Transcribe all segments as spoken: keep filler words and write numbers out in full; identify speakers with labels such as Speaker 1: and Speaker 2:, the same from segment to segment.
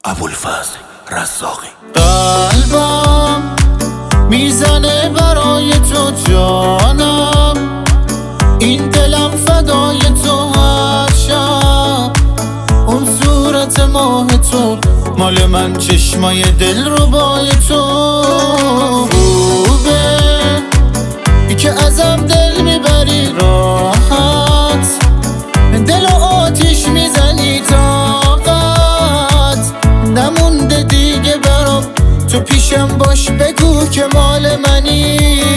Speaker 1: ابوالفضل رزاقی.
Speaker 2: قلبم میزنه برای تو جانم، این دلم فدای تو هر شب. اون صورت ماه تو مال من، چشمای دل رو بای تو. خوبه بی که ازم دل میبری راحت، دل و آتیش میزنی طاقت. نمونده دیگه برام، تو پیشم باش بگو که مال منی.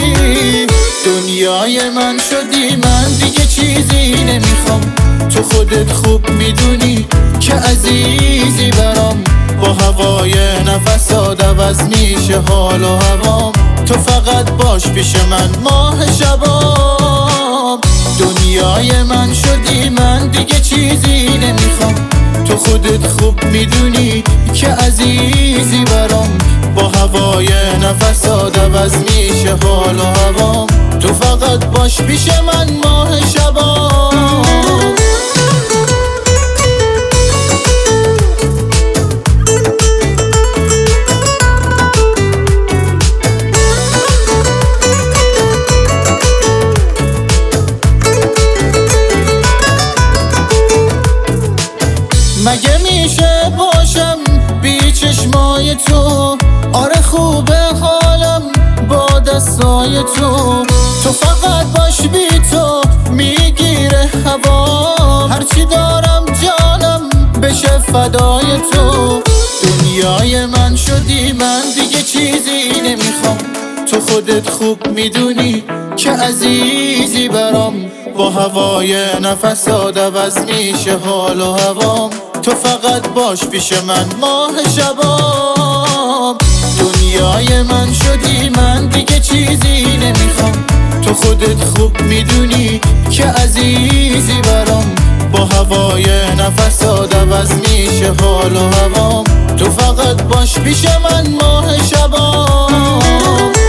Speaker 2: دنیای من شدی، من دیگه چیزی نمیخوام. تو خودت خوب میدونی که عزیزی برام. با هوای نفسات عوض میشه حال و هوام. تو فقط باش پیش من ماه شبام. دنیای من شدی، من دیگه چیزی نمیخوام. تو خودت خوب میدونی که عزیزی برام. با هوای نفسات عوض میشه حال و هوام. تو فقط باش پیش من ماه شبام. مگه میشه باشم بی چشمای تو؟ آره خوبه حالم با دستای تو. تو فقط باش بی تو میگیره هوا. هرچی دارم جانم بشه فدای تو. دنیای من شدی، من دیگه چیزی نمیخوام. تو خودت خوب میدونی که عزیزی برام. با هوای نفسات عوض میشه حال و هوام. تو فقط باش پیش من ماه شبام. دنیای من شدی، من دیگه چیزی نمیخوام. تو خودت خوب میدونی که عزیزی برام. با هوای نفسات عوض میشه حال و هوام. تو فقط باش پیش من ماه شبام.